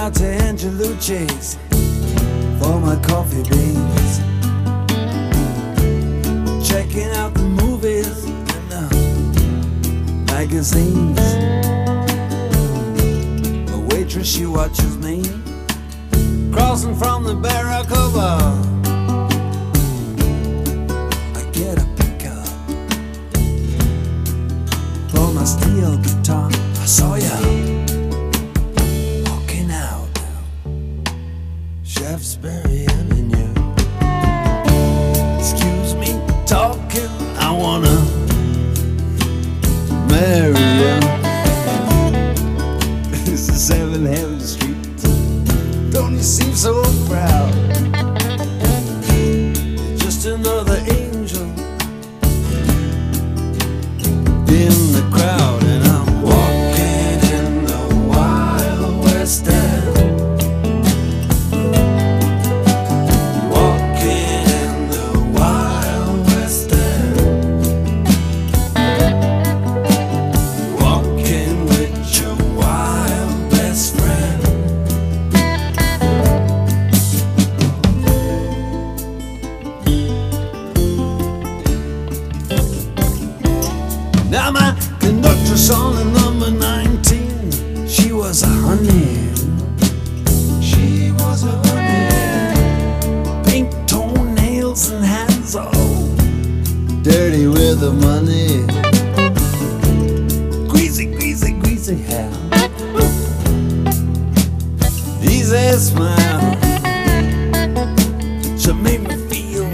out to Angelucci's for my coffee beans, checking out the movies and the magazines. The waitress, she watches me crossing from the Barracuda. I get a pickup for my steel guitar. I saw ya walking out now, Shaftesbury Avenue. Excuse me talking, I wanna marry you. This is 7 Heaven Street. Don't you seem so proud? You're just another angel in the crowd, and I'm walking in the Wild West End. Walking in the Wild West End. Walking with your wild best friend. Now my conductress on the number 19, she was a honey. She was a honey. Pink toenails and hands all dirty with the money. Greasy, greasy, greasy hair. Easy smile. She made me feel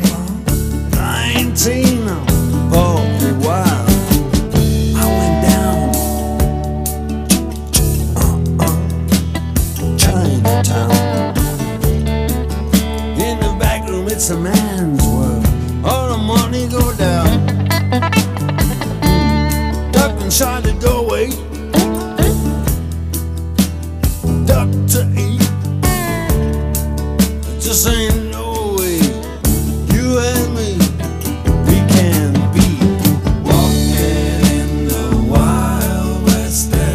19 for a while. In the back room, it's a man's world. All the money go down. Duck inside the doorway. Duck to eat. It just ain't no way you and me, we can be walking in the Wild West End.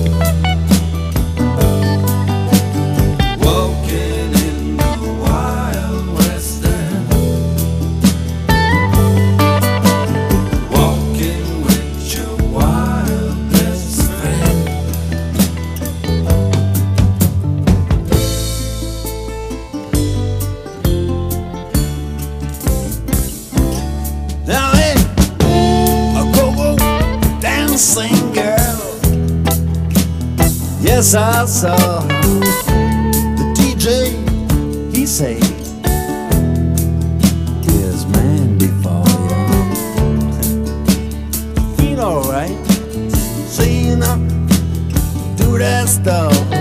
Now hey, a go-go dancing girl. Yes, I saw the DJ. He say, "Here's Mandy for you." Feel alright, seeing up, do that stuff.